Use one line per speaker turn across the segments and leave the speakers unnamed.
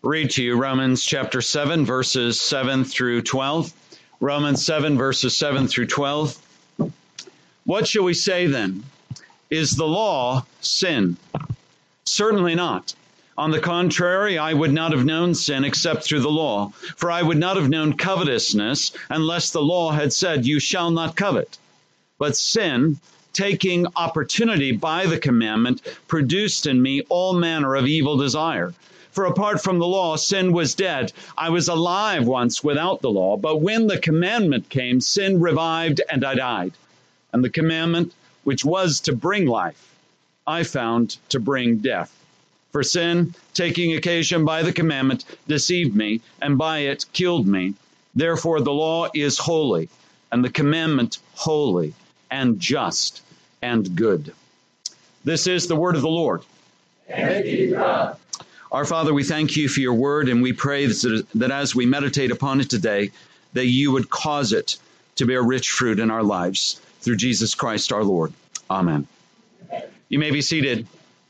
read to you Romans chapter 7, verses 7 through 12. Romans 7, verses 7 through 12. What shall we say then? Is the law sin? Certainly not. On the contrary, I would not have known sin except through the law. For I would not have known covetousness unless the law had said, you shall not covet. But sin, taking opportunity by the commandment, produced in me all manner of evil desire. For apart from the law, sin was dead. I was alive once without the law, but when the commandment came, sin revived and I died. And the commandment, which was to bring life, I found to bring death. For sin, taking occasion by the commandment, deceived me, and by it killed me. Therefore the law is holy, and the commandment holy, and just, and good. This is the word of the Lord.
Thanks be to God.
Our Father, we thank you for your word, and we pray that as we meditate upon it today, that you would cause it to bear rich fruit in our lives. Through Jesus Christ our Lord. Amen. You may be seated.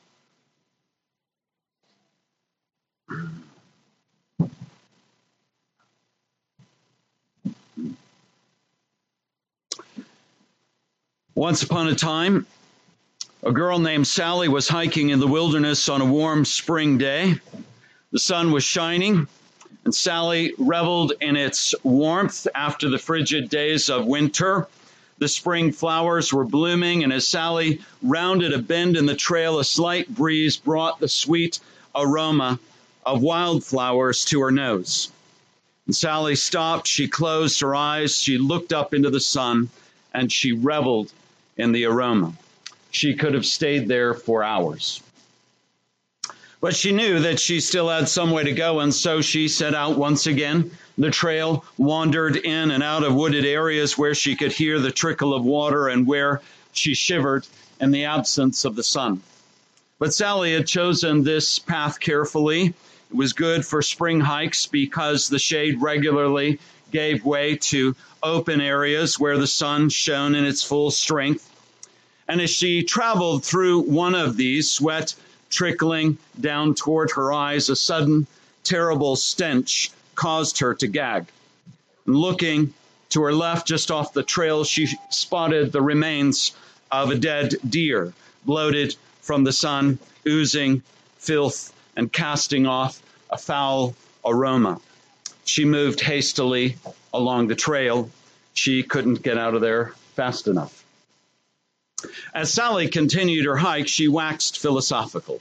Once upon a time, a girl named Sally was hiking in the wilderness on a warm spring day. The sun was shining, and Sally reveled in its warmth after the frigid days of winter. The spring flowers were blooming, and as Sally rounded a bend in the trail, a slight breeze brought the sweet aroma of wildflowers to her nose. And Sally stopped, she closed her eyes, she looked up into the sun, and she reveled in the aroma. She could have stayed there for hours. But she knew that she still had some way to go, and so she set out once again. The trail wandered in and out of wooded areas where she could hear the trickle of water and where she shivered in the absence of the sun. But Sally had chosen this path carefully. It was good for spring hikes because the shade regularly gave way to open areas where the sun shone in its full strength. And as she traveled through one of these, sweat trickling down toward her eyes, a sudden terrible stench caused her to gag. And looking to her left, just off the trail, she spotted the remains of a dead deer, bloated from the sun, oozing filth and casting off a foul aroma. She moved hastily along the trail. She couldn't get out of there fast enough. As Sally continued her hike, she waxed philosophical.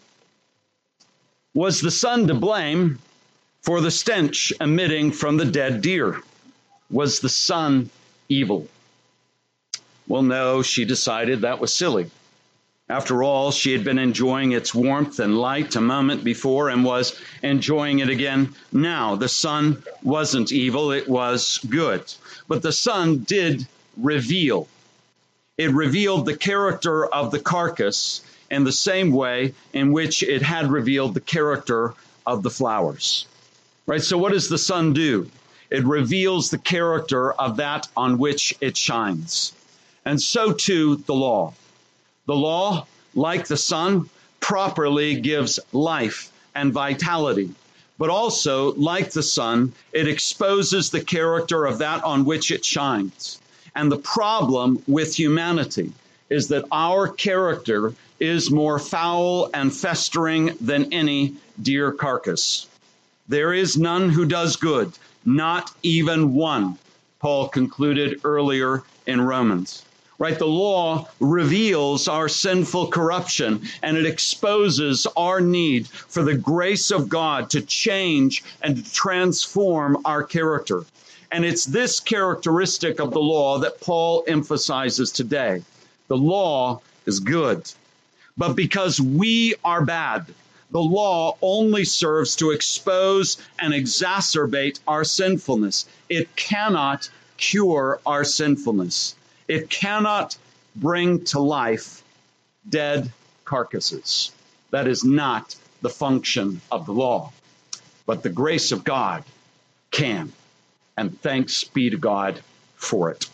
Was the sun to blame for the stench emitting from the dead deer? Was the sun evil? Well, no, she decided that was silly. After all, she had been enjoying its warmth and light a moment before and was enjoying it again now. The sun wasn't evil, it was good. But the sun did reveal. It revealed the character of the carcass in the same way in which it had revealed the character of the flowers. Right? So what does the sun do? It reveals the character of that on which it shines. And so too the law. The law, like the sun, properly gives life and vitality. But also, like the sun, it exposes the character of that on which it shines. And the problem with humanity is that our character is more foul and festering than any deer carcass. There is none who does good, not even one, Paul concluded earlier in Romans. Right? The law reveals our sinful corruption, and it exposes our need for the grace of God to change and to transform our character. And it's this characteristic of the law that Paul emphasizes today. The law is good. But because we are bad, the law only serves to expose and exacerbate our sinfulness. It cannot cure our sinfulness. It cannot bring to life dead carcasses. That is not the function of the law. But the grace of God can. And thanks be to God for it.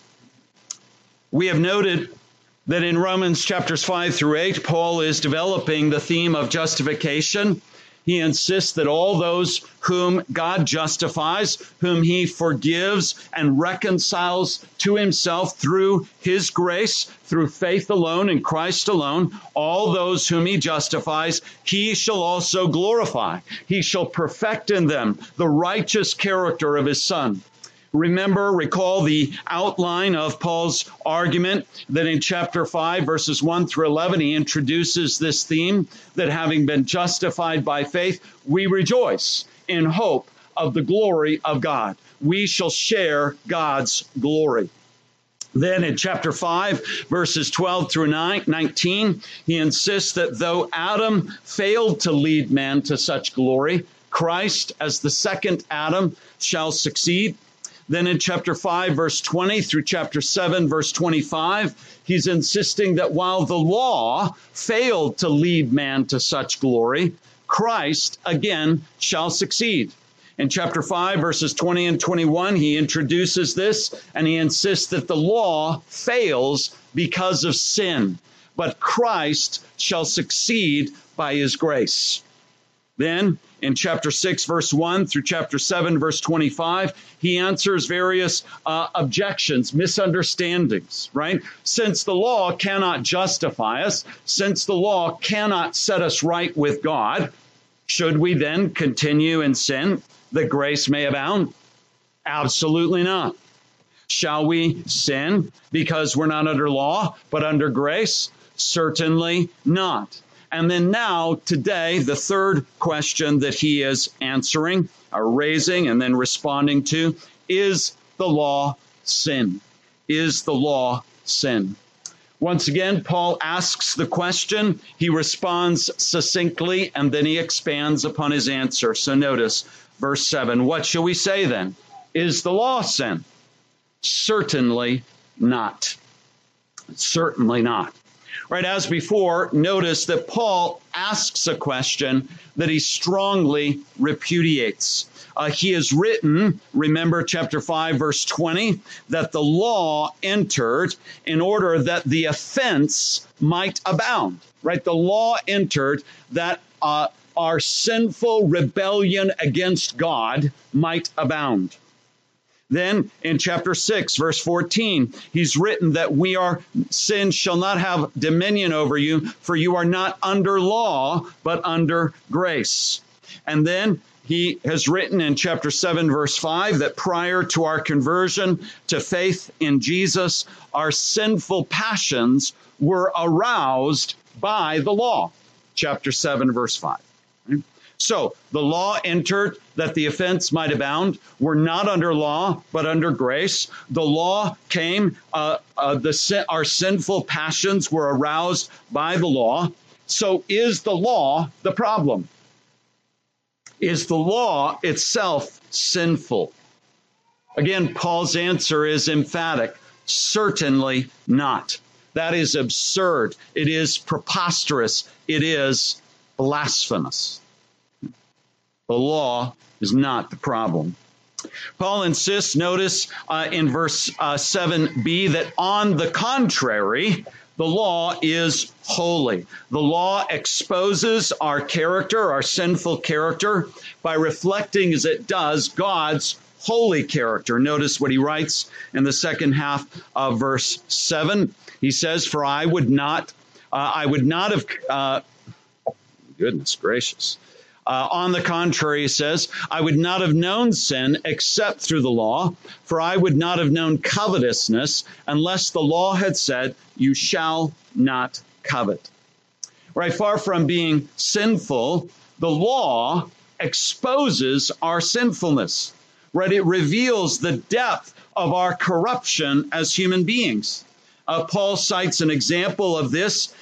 We have noted that in Romans chapters 5 through 8, Paul is developing the theme of justification. He insists that all those whom God justifies, whom he forgives and reconciles to himself through his grace, through faith alone in Christ alone, all those whom he justifies, he shall also glorify. He shall perfect in them the righteous character of his Son. Recall the outline of Paul's argument that in chapter 5, verses 1 through 11, he introduces this theme that having been justified by faith, we rejoice in hope of the glory of God. We shall share God's glory. Then in chapter 5, verses 12 through 19, he insists that though Adam failed to lead man to such glory, Christ, as the second Adam, shall succeed. Then in chapter 5, verse 20 through chapter 7, verse 25, he's insisting that while the law failed to lead man to such glory, Christ again shall succeed. In chapter 5, verses 20 and 21, he introduces this and he insists that the law fails because of sin, but Christ shall succeed by his grace. Then, in chapter 6, verse 1 through chapter 7, verse 25, he answers various objections, misunderstandings, right? Since the law cannot justify us, since the law cannot set us right with God, should we then continue in sin that grace may abound? Absolutely not. Shall we sin because we're not under law, but under grace? Certainly not. And then now, today, the third question that he is answering, or raising, and then responding to, is the law sin? Is the law sin? Once again, Paul asks the question, he responds succinctly, and then he expands upon his answer. So notice, verse 7, what shall we say then? Is the law sin? Certainly not. Certainly not. Right, as before, notice that Paul asks a question that he strongly repudiates. He has written, remember chapter 5, verse 20, that the law entered in order that the offense might abound. Right, the law entered that our sinful rebellion against God might abound. Then in chapter 6, verse 14, he's written that sin shall not have dominion over you, for you are not under law, but under grace. And then he has written in chapter 7, verse 5, that prior to our conversion to faith in Jesus, our sinful passions were aroused by the law. Chapter 7, verse 5. So the law entered that the offense might abound. We're not under law, but under grace. The law came, our sinful passions were aroused by the law. So is the law the problem? Is the law itself sinful? Again, Paul's answer is emphatic. Certainly not. That is absurd. It is preposterous. It is blasphemous. The law is not the problem. Paul insists, notice in verse 7b, that on the contrary, the law is holy. The law exposes our character, our sinful character, by reflecting as it does God's holy character. Notice what he writes in the second half of verse 7. He says, for I would not have, goodness gracious. On the contrary, he says, I would not have known sin except through the law, for I would not have known covetousness unless the law had said, you shall not covet. Right, far from being sinful, the law exposes our sinfulness. Right, it reveals the depth of our corruption as human beings. Paul cites an example of this,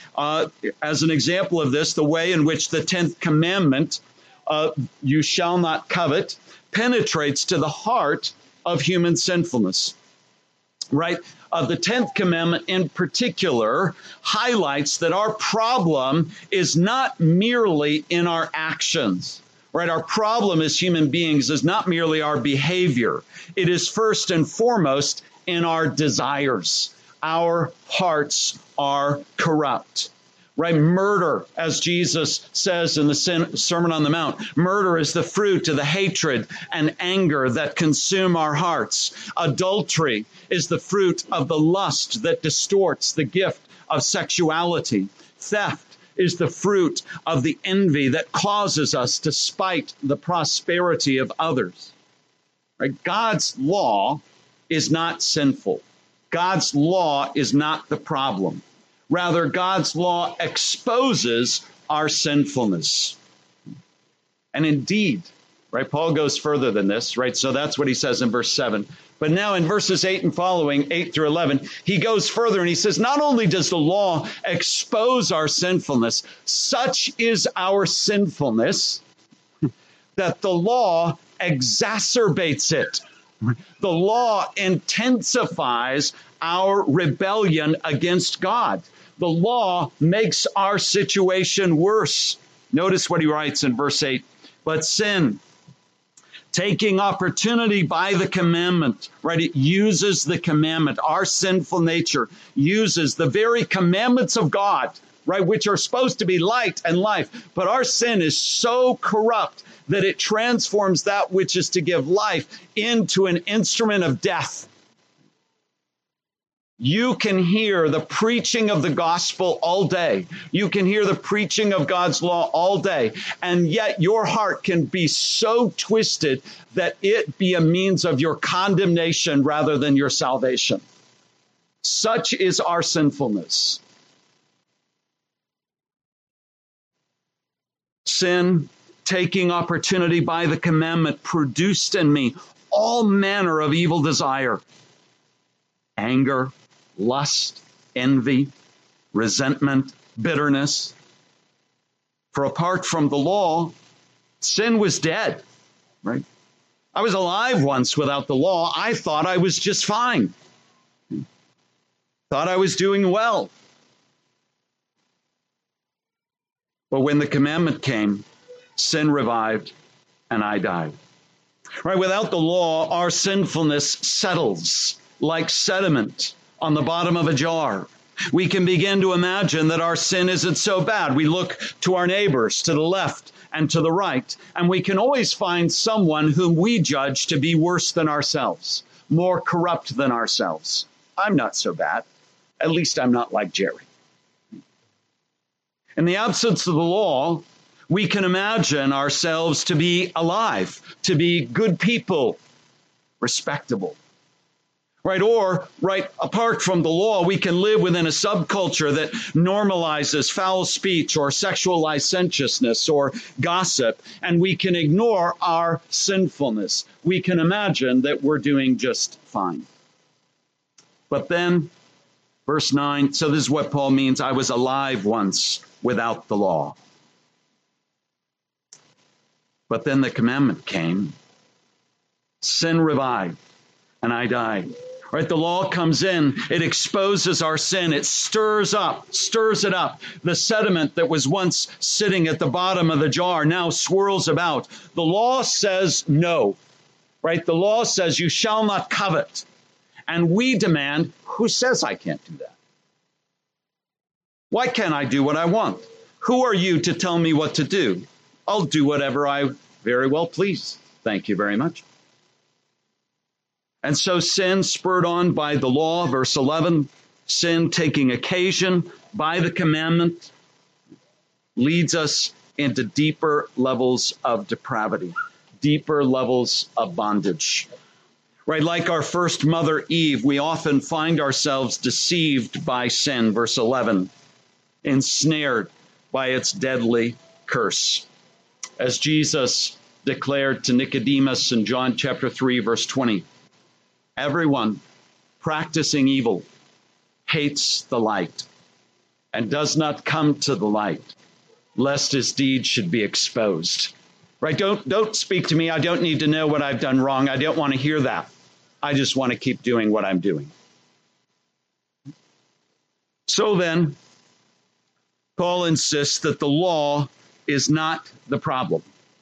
the way in which the 10th commandment, you shall not covet, penetrates to the heart of human sinfulness. Right? The 10th commandment in particular highlights that our problem is not merely in our actions. Right? Our problem as human beings is not merely our behavior. It is first and foremost in our desires. Our hearts are corrupt. right? Murder, as Jesus says in the Sermon on the Mount, murder is the fruit of the hatred and anger that consume our hearts. Adultery is the fruit of the lust that distorts the gift of sexuality. Theft is the fruit of the envy that causes us to spite the prosperity of others. Right? God's law is not sinful. God's law is not the problem. Rather, God's law exposes our sinfulness. And indeed, right, Paul goes further than this, right? So that's what he says in verse 7. But now in verses 8 and following, 8 through 11, he goes further and he says, not only does the law expose our sinfulness, such is our sinfulness that the law exacerbates it. The law intensifies our rebellion against God. The law makes our situation worse. Notice what he writes in verse 8. But sin, taking opportunity by the commandment, right? It uses the commandment. Our sinful nature uses the very commandments of God, right? Which are supposed to be light and life. But our sin is so corrupt that it transforms that which is to give life into an instrument of death. You can hear the preaching of the gospel all day. You can hear the preaching of God's law all day. And yet your heart can be so twisted that it be a means of your condemnation rather than your salvation. Such is our sinfulness. Sin, taking opportunity by the commandment, produced in me all manner of evil desire, anger, lust, envy, resentment, bitterness. For apart from the law, sin was dead, right? I was alive once without the law. I thought I was just fine. Thought I was doing well. But when the commandment came, sin revived and I died. Right? Without the law, our sinfulness settles like sediment on the bottom of a jar. We can begin to imagine that our sin isn't so bad. We look to our neighbors, to the left and to the right, and we can always find someone whom we judge to be worse than ourselves, more corrupt than ourselves. I'm not so bad. At least I'm not like Jerry. In the absence of the law, we can imagine ourselves to be alive, to be good people, respectable. Right? Or, right, apart from the law, we can live within a subculture that normalizes foul speech or sexual licentiousness or gossip, and we can ignore our sinfulness. We can imagine that we're doing just fine. But then, verse 9, so this is what Paul means, I was alive once without the law. But then the commandment came, sin revived, and I died. Right, the law comes in, it exposes our sin, it stirs it up. The sediment that was once sitting at the bottom of the jar now swirls about. The law says no, right? The law says you shall not covet. And we demand, who says I can't do that? Why can't I do what I want? Who are you to tell me what to do? I'll do whatever I very well please. Thank you very much. And so sin, spurred on by the law, verse 11, sin taking occasion by the commandment, leads us into deeper levels of depravity, deeper levels of bondage. Right, like our first mother Eve, we often find ourselves deceived by sin, verse 11, ensnared by its deadly curse. As Jesus declared to Nicodemus in John chapter 3, verse 20, everyone practicing evil hates the light and does not come to the light, lest his deeds should be exposed. Right? Don't speak to me. I don't need to know what I've done wrong. I don't want to hear that. I just want to keep doing what I'm doing. So then, Paul insists that the law is not the problem.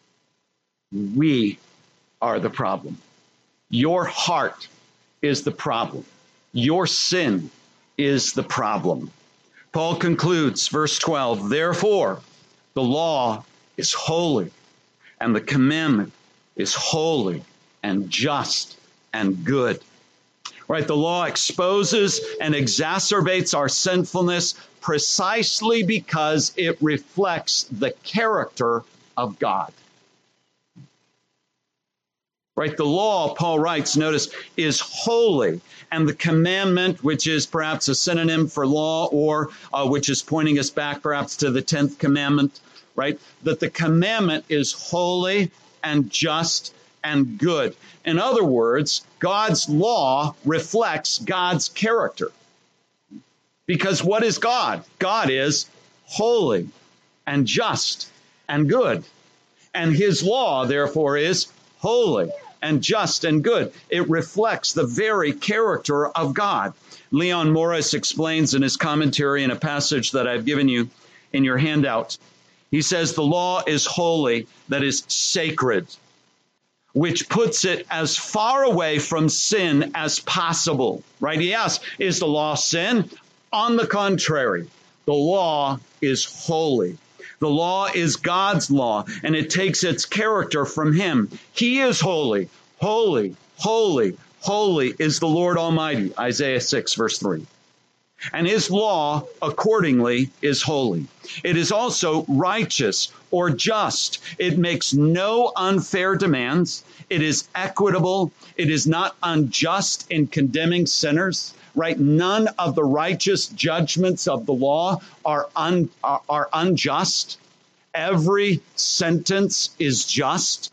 We are the problem. Your heart is the problem. Your sin is the problem. Paul concludes, verse 12, therefore, the law is holy, and the commandment is holy and just and good. Right? The law exposes and exacerbates our sinfulness precisely because it reflects the character of God. Right? The law, Paul writes, notice, is holy. And the commandment, which is perhaps a synonym for law, or which is pointing us back perhaps to the 10th commandment, right? That the commandment is holy and just and good. In other words, God's law reflects God's character. Because what is God? God is holy and just and good. And his law, therefore, is holy and just and good. It reflects the very character of God. Leon Morris explains in his commentary in a passage that I've given you in your handout. He says the law is holy, that is sacred, which puts it as far away from sin as possible. Right? Yes, is the law sin? On the contrary, the law is holy. The law is God's law, and it takes its character from him. He is holy, holy, holy, holy is the Lord Almighty, Isaiah 6, verse 3. And his law, accordingly, is holy. It is also righteous or just. It makes no unfair demands. It is equitable. It is not unjust in condemning sinners. Right? None of the righteous judgments of the law are unjust. Every sentence is just.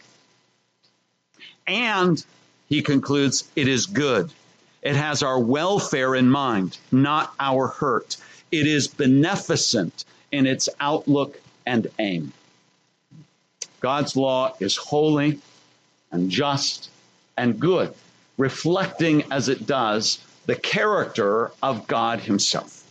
And, he concludes, it is good. It has our welfare in mind, not our hurt. It is beneficent in its outlook and aim. God's law is holy and just and good, reflecting as it does the character of God himself.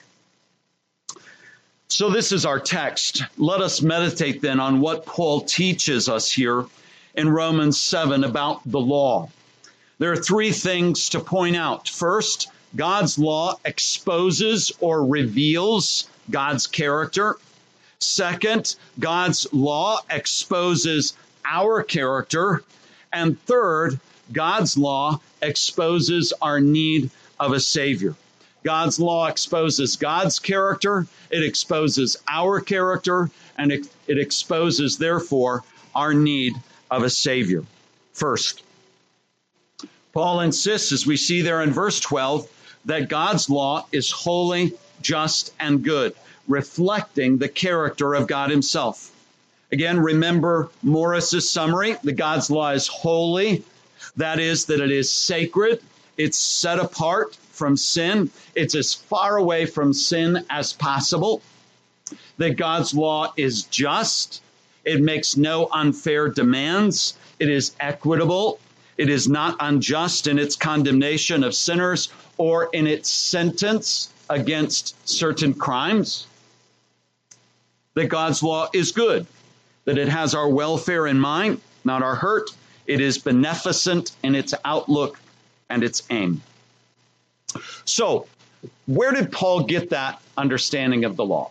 So this is our text. Let us meditate then on what Paul teaches us here in Romans 7 about the law. There are three things to point out. First, God's law exposes or reveals God's character. Second, God's law exposes our character. And third, God's law exposes our need of a Savior. God's law exposes God's character, it exposes our character, and it exposes, therefore, our need of a Savior. First, Paul insists, as we see there in verse 12, that God's law is holy, just, and good, reflecting the character of God himself. Again, remember Morris's summary, that God's law is holy, that is, that it is sacred, it's set apart from sin. It's as far away from sin as possible. That God's law is just. It makes no unfair demands. It is equitable. It is not unjust in its condemnation of sinners or in its sentence against certain crimes. That God's law is good. That it has our welfare in mind, not our hurt. It is beneficent in its outlook and its aim. So, where did Paul get that understanding of the law?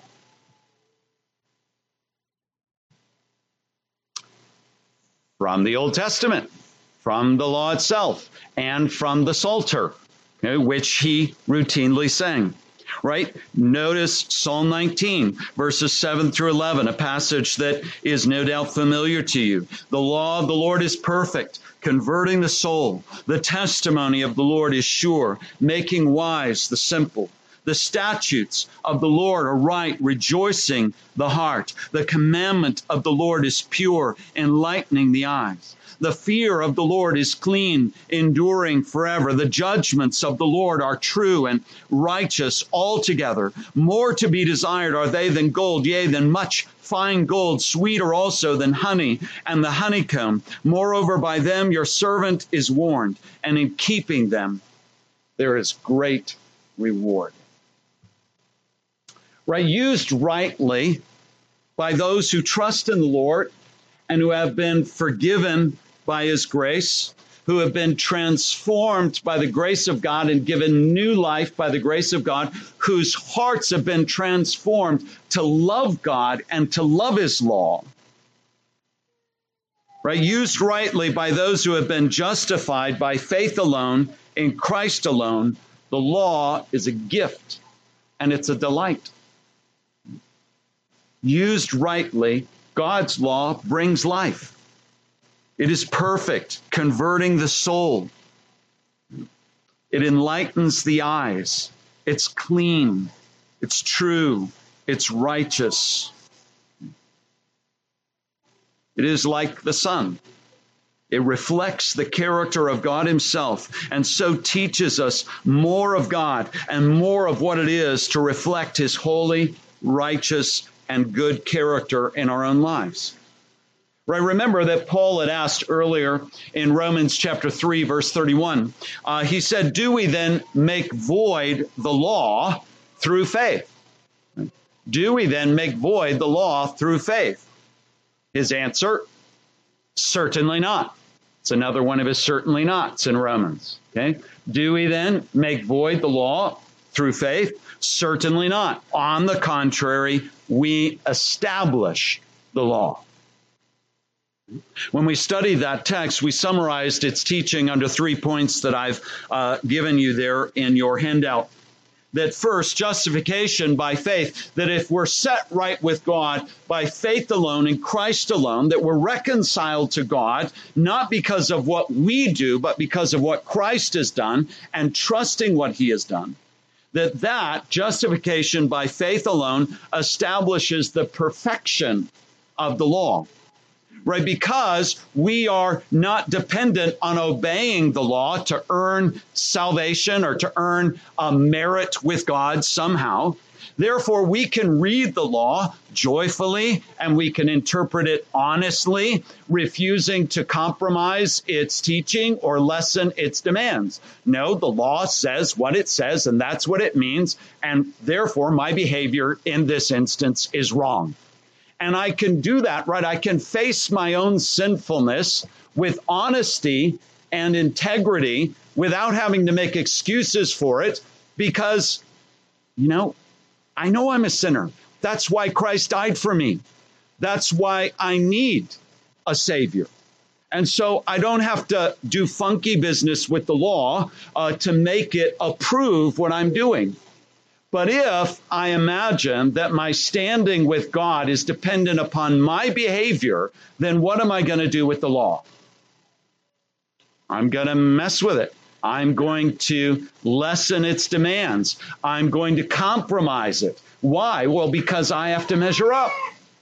From the Old Testament, from the law itself, and from the Psalter, which he routinely sang. Right? Notice Psalm 19, verses 7 through 11, a passage that is no doubt familiar to you. The law of the Lord is perfect, converting the soul. The testimony of the Lord is sure, making wise the simple. The statutes of the Lord are right, rejoicing the heart. The commandment of the Lord is pure, enlightening the eyes. The fear of the Lord is clean, enduring forever. The judgments of the Lord are true and righteous altogether. More to be desired are they than gold, yea, than much fine gold, sweeter also than honey and the honeycomb. Moreover, by them your servant is warned, and in keeping them there is great reward. Right? Used rightly by those who trust in the Lord and who have been forgiven by his grace, who have been transformed by the grace of God and given new life by the grace of God, whose hearts have been transformed to love God and to love his law. Right? Used rightly by those who have been justified by faith alone, in Christ alone, the law is a gift and it's a delight. Used rightly, God's law brings life. It is perfect, converting the soul. It enlightens the eyes. It's clean. It's true. It's righteous. It is like the sun. It reflects the character of God himself and so teaches us more of God and more of what it is to reflect his holy, righteous, and good character in our own lives. Right? Remember that Paul had asked earlier in Romans chapter 3, verse 31. He said, do we then make void the law through faith? Do we then make void the law through faith? His answer, certainly not. It's another one of his certainly nots in Romans. Okay? Do we then make void the law through faith? Certainly not. On the contrary, we establish the law. When we studied that text, we summarized its teaching under 3 points that I've given you there in your handout. That first, justification by faith, that if we're set right with God by faith alone in Christ alone, that we're reconciled to God, not because of what we do, but because of what Christ has done and trusting what he has done. That justification by faith alone establishes the perfection of the law. Right, because we are not dependent on obeying the law to earn salvation or to earn a merit with God somehow. Therefore, we can read the law joyfully and we can interpret it honestly, refusing to compromise its teaching or lessen its demands. No, the law says what it says, and that's what it means. And therefore, my behavior in this instance is wrong. And I can do that, right? I can face my own sinfulness with honesty and integrity without having to make excuses for it because, I know I'm a sinner. That's why Christ died for me. That's why I need a Savior. And so I don't have to do funky business with the law to make it approve what I'm doing. But if I imagine that my standing with God is dependent upon my behavior, then what am I going to do with the law? I'm going to mess with it. I'm going to lessen its demands. I'm going to compromise it. Why? Well, because I have to measure up.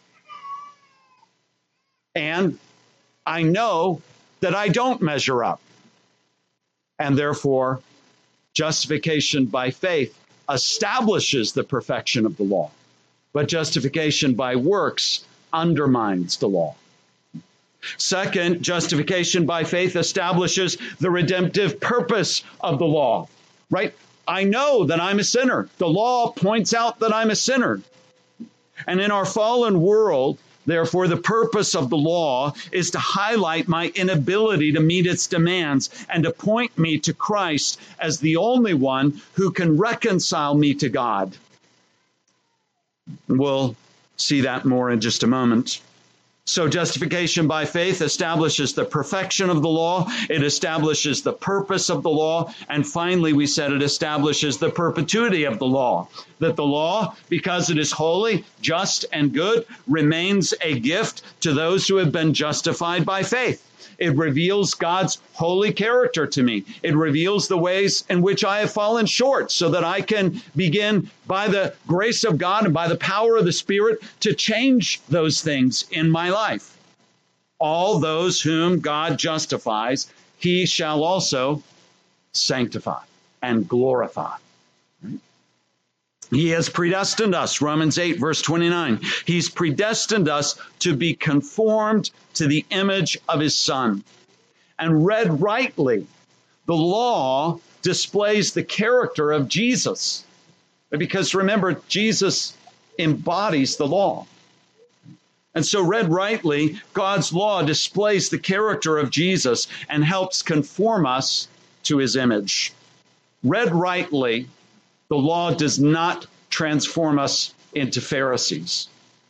And I know that I don't measure up. And therefore, justification by faith establishes the perfection of the law, but justification by works undermines the law. Second, justification by faith establishes the redemptive purpose of the law, right? I know that I'm a sinner. The law points out that I'm a sinner. And in our fallen world, therefore, the purpose of the law is to highlight my inability to meet its demands and to point me to Christ as the only one who can reconcile me to God. We'll see that more in just a moment. So justification by faith establishes the perfection of the law. It establishes the purpose of the law. And finally, we said it establishes the perpetuity of the law. That the law, because it is holy, just, and good, remains a gift to those who have been justified by faith. It reveals God's holy character to me. It reveals the ways in which I have fallen short so that I can begin by the grace of God and by the power of the Spirit to change those things in my life. All those whom God justifies, he shall also sanctify and glorify. He has predestined us, Romans 8, verse 29. He's predestined us to be conformed to the image of his Son. And read rightly, the law displays the character of Jesus. Because remember, Jesus embodies the law. And so read rightly, God's law displays the character of Jesus and helps conform us to his image. Read rightly, the law does not transform us into Pharisees.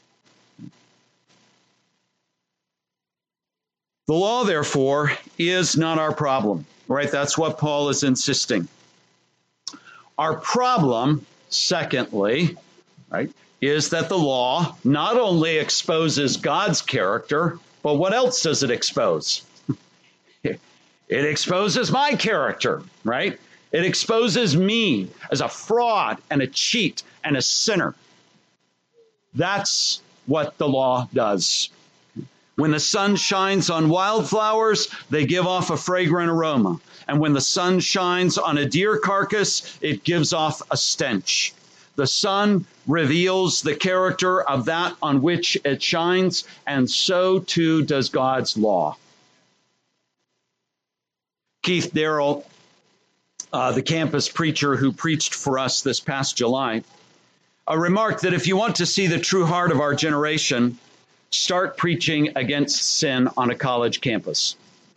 The law, therefore, is not our problem, right? That's what Paul is insisting. Our problem, secondly, right, is that the law not only exposes God's character, but what else does it expose? It exposes my character, right? It exposes me as a fraud and a cheat and a sinner. That's what the law does. When the sun shines on wildflowers, they give off a fragrant aroma. And when the sun shines on a deer carcass, it gives off a stench. The sun reveals the character of that on which it shines, and so too does God's law. Keith Darrell, the campus preacher who preached for us this past July, remarked that if you want to see the true heart of our generation, start preaching against sin on a college campus.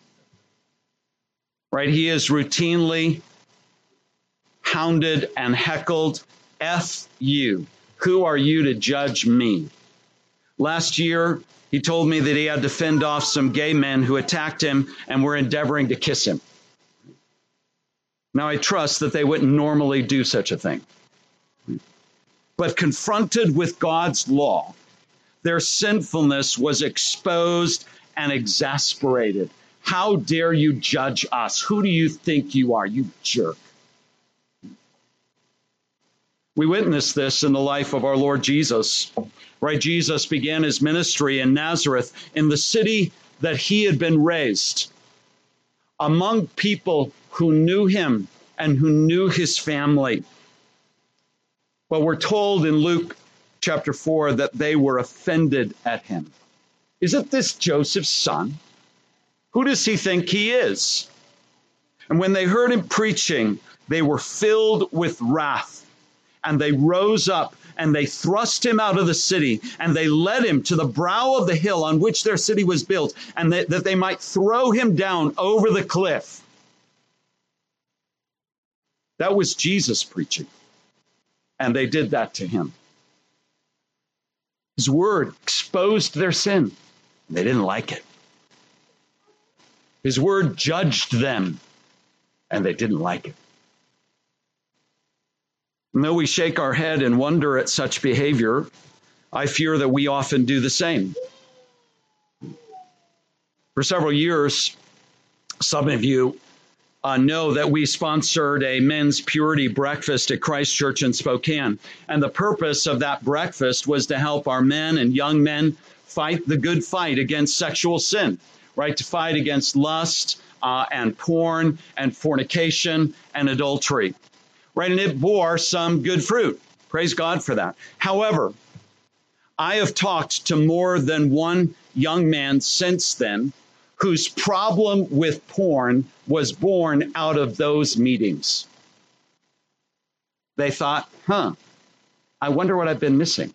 Right? He is routinely hounded and heckled. F you. Who are you to judge me? Last year, he told me that he had to fend off some gay men who attacked him and were endeavoring to kiss him. Now, I trust that they wouldn't normally do such a thing. But confronted with God's law, their sinfulness was exposed and exasperated. How dare you judge us? Who do you think you are, you jerk? We witnessed this in the life of our Lord Jesus, right? Jesus began his ministry in Nazareth, in the city that he had been raised, among people who knew him and who knew his family. But we're told in Luke chapter 4 that they were offended at him. Isn't this Joseph's son? Who does he think he is? And when they heard him preaching, they were filled with wrath. And they rose up and they thrust him out of the city, and they led him to the brow of the hill on which their city was built, and that they might throw him down over the cliff. That was Jesus preaching. And they did that to him. His word exposed their sin. They didn't like it. His word judged them, and they didn't like it. And though we shake our head and wonder at such behavior, I fear that we often do the same. For several years, some of you know that we sponsored a men's purity breakfast at Christ Church in Spokane. And the purpose of that breakfast was to help our men and young men fight the good fight against sexual sin, right? To fight against lust and porn and fornication and adultery. Right, and it bore some good fruit. Praise God for that. However, I have talked to more than one young man since then whose problem with porn was born out of those meetings. They thought, I wonder what I've been missing.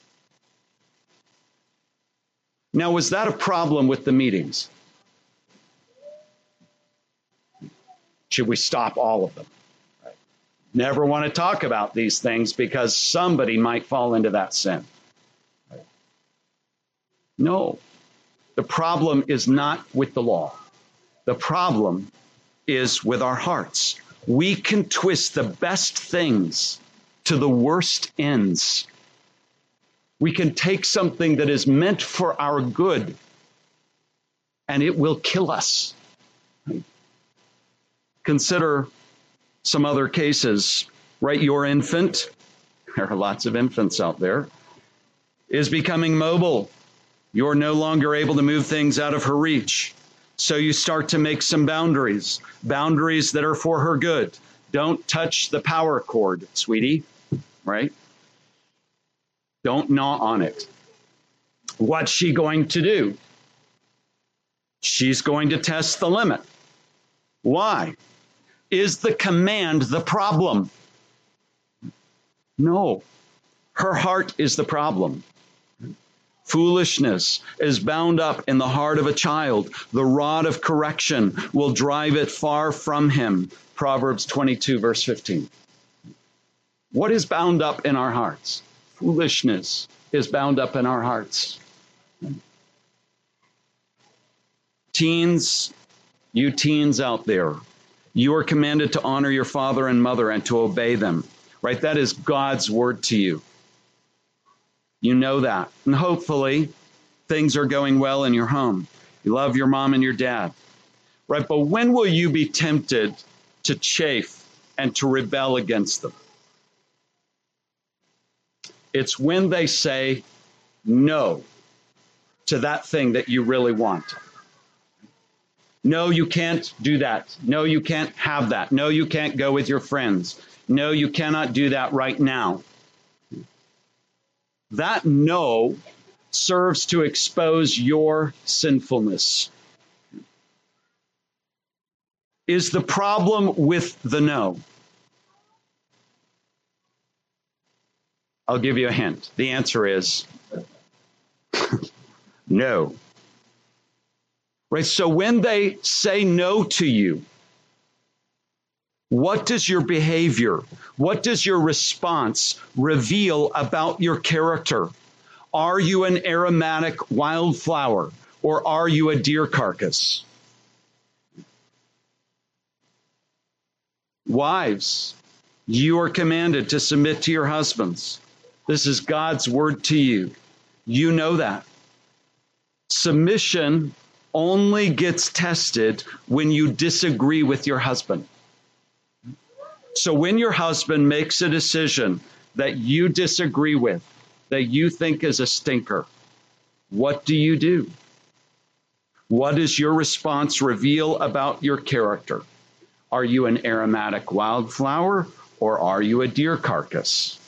Now, was that a problem with the meetings? Should we stop all of them? Never want to talk about these things because somebody might fall into that sin. No, the problem is not with the law. The problem is with our hearts. We can twist the best things to the worst ends. We can take something that is meant for our good, and it will kill us. Consider some other cases, right? Your infant, there are lots of infants out there, is becoming mobile. You're no longer able to move things out of her reach. So you start to make some boundaries that are for her good. Don't touch the power cord, sweetie, right? Don't gnaw on it. What's she going to do? She's going to test the limit. Why? Is the command the problem? No. Her heart is the problem. Foolishness is bound up in the heart of a child. The rod of correction will drive it far from him. Proverbs 22, verse 15. What is bound up in our hearts? Foolishness is bound up in our hearts. Teens, you teens out there, you are commanded to honor your father and mother and to obey them, right? That is God's word to you. You know that. And hopefully things are going well in your home. You love your mom and your dad, right? But when will you be tempted to chafe and to rebel against them? It's when they say no to that thing that you really want. No, you can't do that. No, you can't have that. No, you can't go with your friends. No, you cannot do that right now. That no serves to expose your sinfulness. Is the problem with the no? I'll give you a hint. The answer is no. Right? So when they say no to you, what does your behavior, what does your response reveal about your character? Are you an aromatic wildflower or are you a deer carcass? Wives, you are commanded to submit to your husbands. This is God's word to you. You know that. Submission only gets tested when you disagree with your husband. So when your husband makes a decision that you disagree with, that you think is a stinker, what do? What does your response reveal about your character? Are you an aromatic wildflower or are you a deer carcass?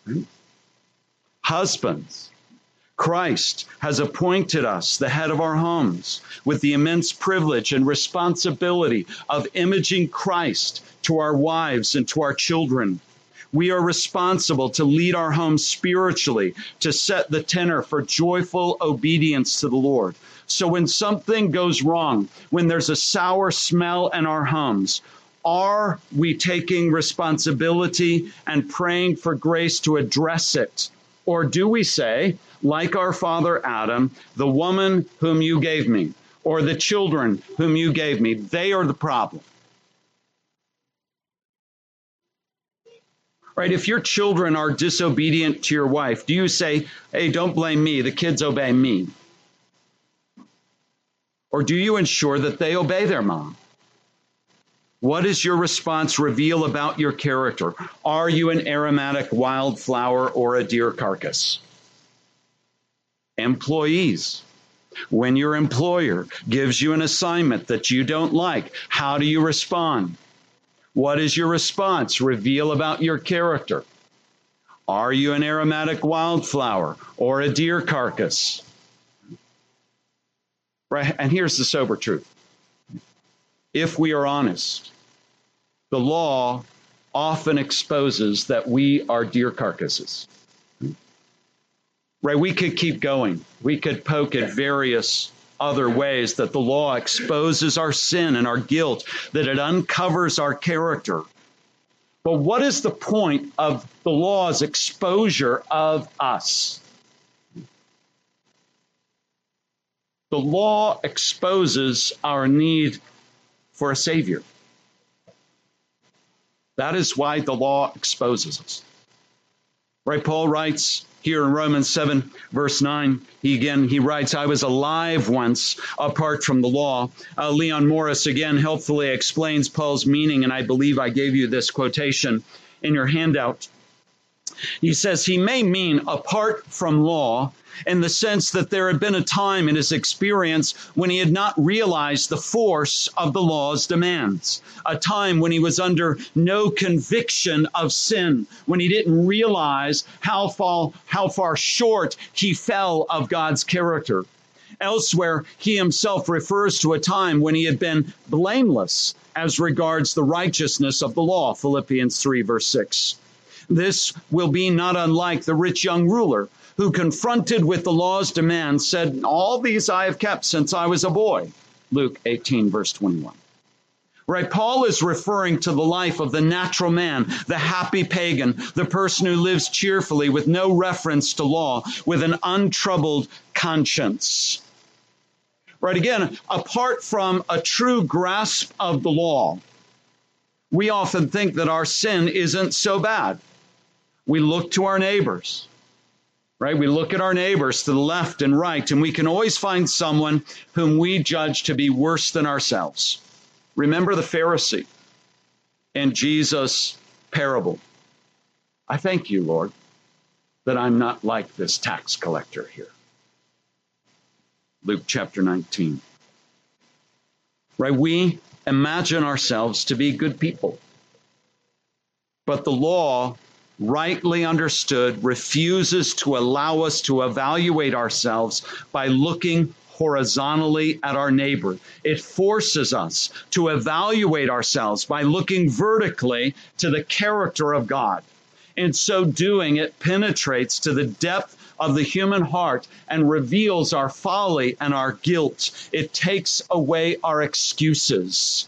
Husbands, Christ has appointed us the head of our homes with the immense privilege and responsibility of imaging Christ to our wives and to our children. We are responsible to lead our homes spiritually, to set the tenor for joyful obedience to the Lord. So when something goes wrong, when there's a sour smell in our homes, are we taking responsibility and praying for grace to address it? Or do we say, like our father Adam, the woman whom you gave me, or the children whom you gave me, they are the problem? Right? If your children are disobedient to your wife, do you say, hey, don't blame me, the kids obey me? Or do you ensure that they obey their mom? What does your response reveal about your character? Are you an aromatic wildflower or a deer carcass? Employees, when your employer gives you an assignment that you don't like, how do you respond? What does your response reveal about your character? Are you an aromatic wildflower or a deer carcass? Right? And here's the sober truth. If we are honest, the law often exposes that we are deer carcasses. Right? We could keep going. We could poke at various other ways that the law exposes our sin and our guilt, that it uncovers our character. But what is the point of the law's exposure of us? The law exposes our need for a Savior. That is why the law exposes us. Right? Paul writes here in Romans 7, verse 9, he writes, I was alive once apart from the law. Leon Morris again helpfully explains Paul's meaning, and I believe I gave you this quotation in your handout. He says he may mean apart from law in the sense that there had been a time in his experience when he had not realized the force of the law's demands, a time when he was under no conviction of sin, when he didn't realize how far short he fell of God's character. Elsewhere, he himself refers to a time when he had been blameless as regards the righteousness of the law, Philippians 3, verse 6. This will be not unlike the rich young ruler who, confronted with the law's demands, said, all these I have kept since I was a boy. Luke 18, verse 21. Right, Paul is referring to the life of the natural man, the happy pagan, the person who lives cheerfully with no reference to law, with an untroubled conscience. Right, again, apart from a true grasp of the law, we often think that our sin isn't so bad. We look to our neighbors, right? We look at our neighbors to the left and right, and we can always find someone whom we judge to be worse than ourselves. Remember the Pharisee in Jesus' parable. I thank you, Lord, that I'm not like this tax collector here. Luke chapter 19. Right? We imagine ourselves to be good people. But the law, rightly understood, refuses to allow us to evaluate ourselves by looking horizontally at our neighbor. It forces us to evaluate ourselves by looking vertically to the character of God. In so doing, it penetrates to the depth of the human heart and reveals our folly and our guilt. It takes away our excuses.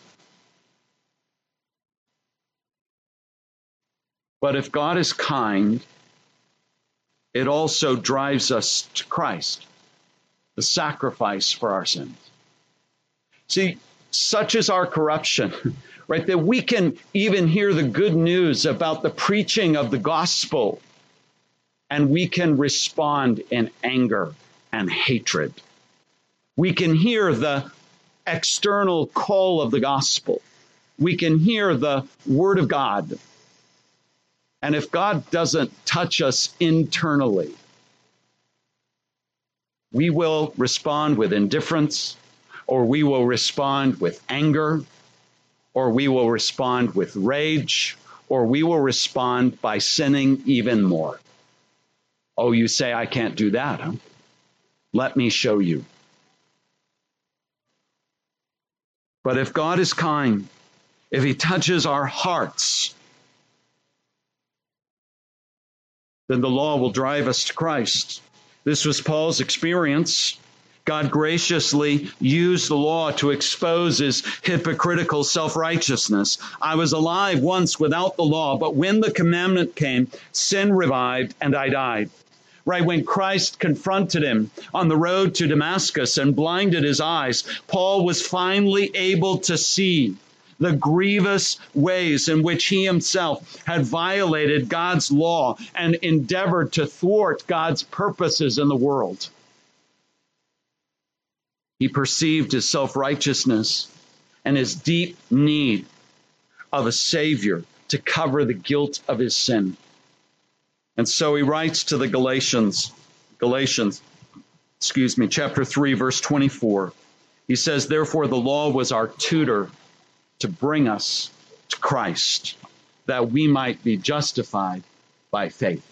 But if God is kind, it also drives us to Christ, the sacrifice for our sins. See, such is our corruption, right? That we can even hear the good news about the preaching of the gospel, and we can respond in anger and hatred. We can hear the external call of the gospel. We can hear the word of God. And if God doesn't touch us internally, we will respond with indifference, or we will respond with anger, or we will respond with rage, or we will respond by sinning even more. Oh, you say, I can't do that, huh? Let me show you. But if God is kind, if he touches our hearts, then the law will drive us to Christ. This was Paul's experience. God graciously used the law to expose his hypocritical self-righteousness. I was alive once without the law, but when the commandment came, sin revived and I died. Right, when Christ confronted him on the road to Damascus and blinded his eyes, Paul was finally able to see the grievous ways in which he himself had violated God's law and endeavored to thwart God's purposes in the world. He perceived his self-righteousness and his deep need of a Savior to cover the guilt of his sin. And so he writes to the Galatians, chapter 3, verse 24. He says, therefore the law was our tutor to bring us to Christ, that we might be justified by faith.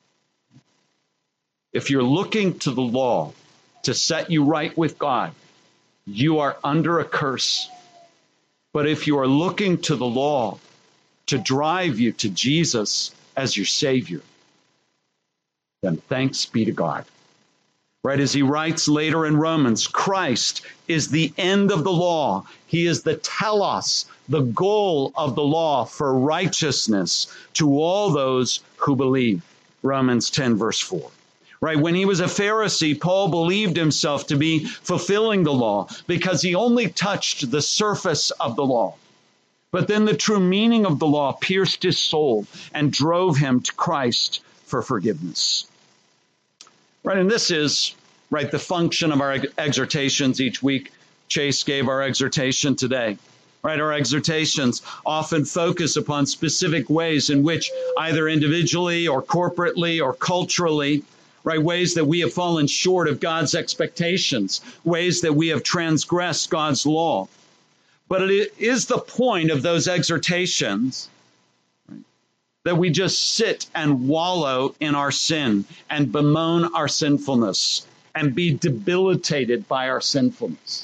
If you're looking to the law to set you right with God, you are under a curse. But if you are looking to the law to drive you to Jesus as your Savior, then thanks be to God. Right, as he writes later in Romans, Christ is the end of the law. He is the telos, the goal of the law for righteousness to all those who believe. Romans 10, verse 4. Right, when he was a Pharisee, Paul believed himself to be fulfilling the law because he only touched the surface of the law. But then the true meaning of the law pierced his soul and drove him to Christ for forgiveness. Right, and this is, right, the function of our exhortations each week. Chase gave our exhortation today. Right, our exhortations often focus upon specific ways in which either individually or corporately or culturally, right, ways that we have fallen short of God's expectations, ways that we have transgressed God's law. But it is the point of those exhortations that we just sit and wallow in our sin and bemoan our sinfulness and be debilitated by our sinfulness.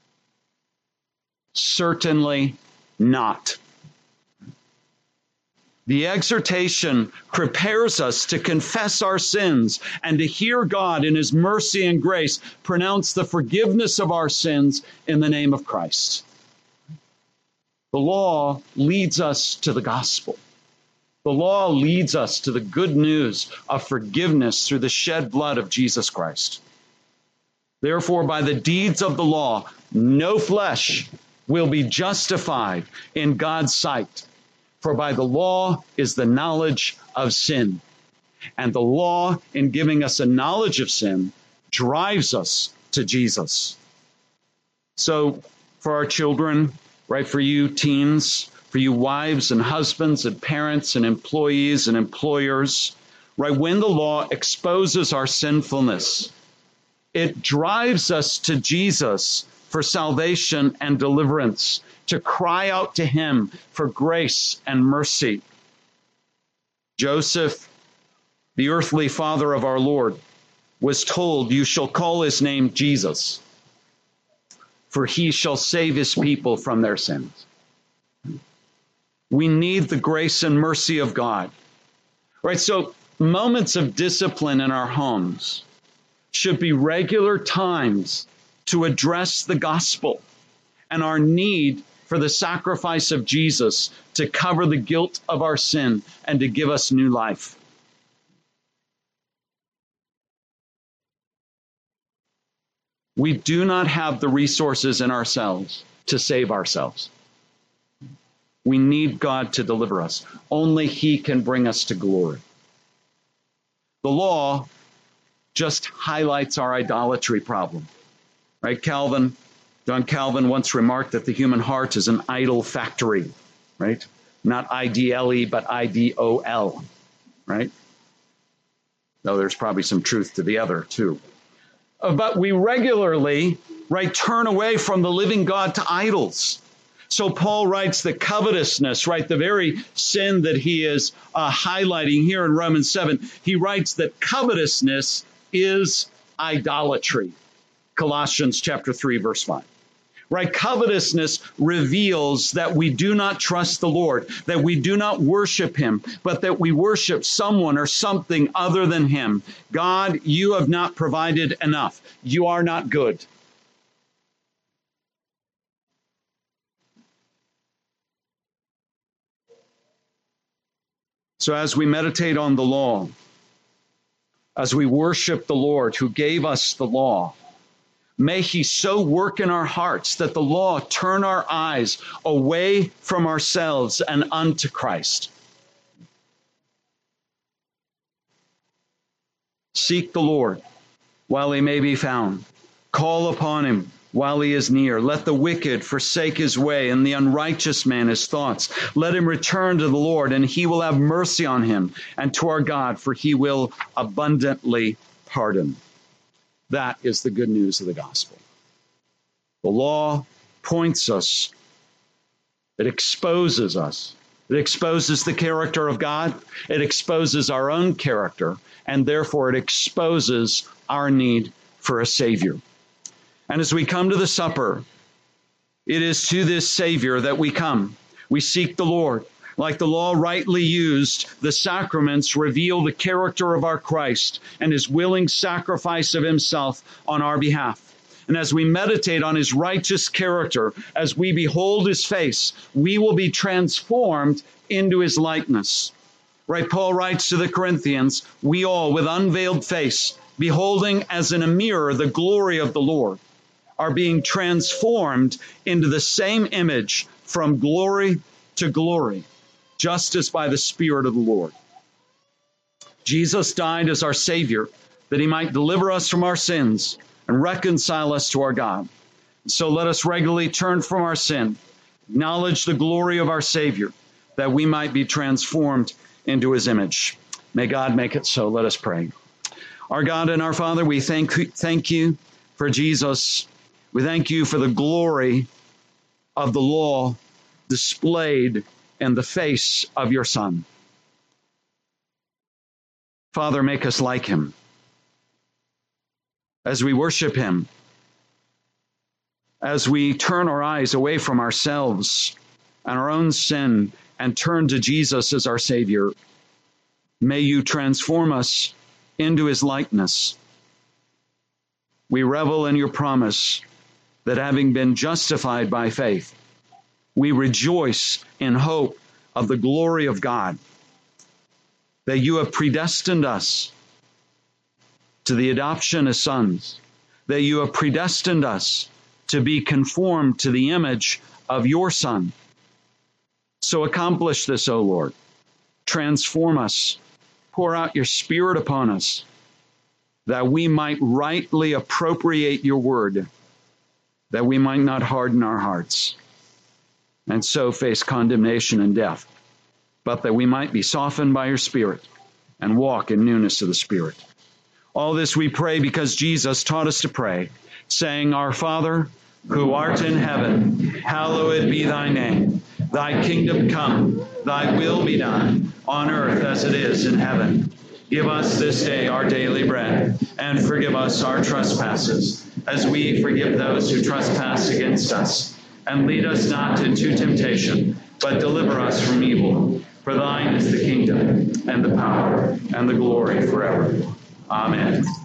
Certainly not. The exhortation prepares us to confess our sins and to hear God in his mercy and grace pronounce the forgiveness of our sins in the name of Christ. The law leads us to the gospel. The law leads us to the good news of forgiveness through the shed blood of Jesus Christ. Therefore, by the deeds of the law, no flesh will be justified in God's sight. For by the law is the knowledge of sin. And the law, in giving us a knowledge of sin, drives us to Jesus. So for our children, right, for you teens, for you wives and husbands and parents and employees and employers, right, when the law exposes our sinfulness, it drives us to Jesus for salvation and deliverance, to cry out to him for grace and mercy. Joseph, the earthly father of our Lord, was told, "You shall call his name Jesus, for he shall save his people from their sins." We need the grace and mercy of God. Right? So moments of discipline in our homes should be regular times to address the gospel and our need for the sacrifice of Jesus to cover the guilt of our sin and to give us new life. We do not have the resources in ourselves to save ourselves. We need God to deliver us. Only he can bring us to glory. The law just highlights our idolatry problem. Right? John Calvin once remarked that the human heart is an idol factory, right? Not I-D-L-E, but I-D-O-L, right? Though there's probably some truth to the other too. But we regularly, right, turn away from the living God to idols. So Paul writes that covetousness, right, the very sin that he is highlighting here in Romans 7, he writes that covetousness is idolatry. Colossians chapter 3, verse 5. Right, covetousness reveals that we do not trust the Lord, that we do not worship him, but that we worship someone or something other than him. God, you have not provided enough. You are not good. So as we meditate on the law, as we worship the Lord who gave us the law, may he so work in our hearts that the law turn our eyes away from ourselves and unto Christ. Seek the Lord while he may be found. Call upon him while he is near. Let the wicked forsake his way and the unrighteous man his thoughts. Let him return to the Lord, and he will have mercy on him, and to our God, for he will abundantly pardon. That is the good news of the gospel. The law points us. It exposes us. It exposes the character of God. It exposes our own character, and therefore it exposes our need for a Savior. And as we come to the supper, it is to this Savior that we come. We seek the Lord. Like the law rightly used, the sacraments reveal the character of our Christ and his willing sacrifice of himself on our behalf. And as we meditate on his righteous character, as we behold his face, we will be transformed into his likeness. Right? Paul writes to the Corinthians, we all with unveiled face, beholding as in a mirror the glory of the Lord, are being transformed into the same image from glory to glory, just as by the Spirit of the Lord. Jesus died as our Savior, that he might deliver us from our sins and reconcile us to our God. So let us regularly turn from our sin, acknowledge the glory of our Savior, that we might be transformed into his image. May God make it so. Let us pray. Our God and our Father, we thank you for Jesus. We thank you for the glory of the law displayed in the face of your Son. Father, make us like him. As we worship him, as we turn our eyes away from ourselves and our own sin and turn to Jesus as our Savior. May you transform us into his likeness. We revel in your promise that having been justified by faith, we rejoice in hope of the glory of God, that you have predestined us to the adoption as sons, that you have predestined us to be conformed to the image of your Son. So accomplish this, O Lord. Transform us. Pour out your Spirit upon us, that we might rightly appropriate your word, that we might not harden our hearts and so face condemnation and death, but that we might be softened by your Spirit and walk in newness of the Spirit. All this we pray because Jesus taught us to pray, saying, Our Father, who art in heaven, hallowed be thy name. Thy kingdom come, thy will be done, on earth as it is in heaven. Give us this day our daily bread, and forgive us our trespasses, as we forgive those who trespass against us. And lead us not into temptation, but deliver us from evil. For thine is the kingdom, and the power, and the glory forever. Amen.